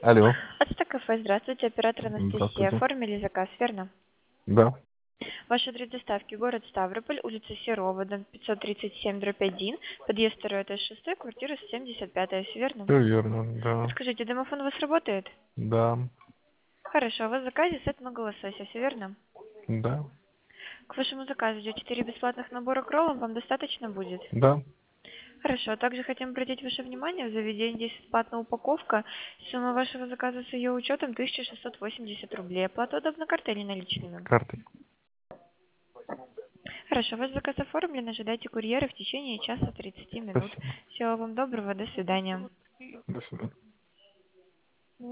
Алло, Ацтекафе, здравствуйте, оператор Анастасия. здравствуйте. Оформили заказ, верно? Да, Ваш адрес доставки город Ставрополь, улица Серова, дом 537/1, подъезд 2, этаж 6, квартира 75, все верно? все верно, да, Подскажите, домофон у вас работает? да, Хорошо, у вас в заказе сет много лосося, все верно? да, К вашему заказу идет 4 бесплатных набора к роллам, вам достаточно будет? да. Хорошо, также хотим обратить ваше внимание, в заведении здесь бесплатная упаковка. Сумма вашего заказа с ее учетом 1680 рублей. Оплата удобна картой или наличными? Картой. Хорошо, ваш заказ оформлен, ожидайте курьера в течение часа 30 минут. Спасибо. Всего вам доброго, до свидания. До свидания.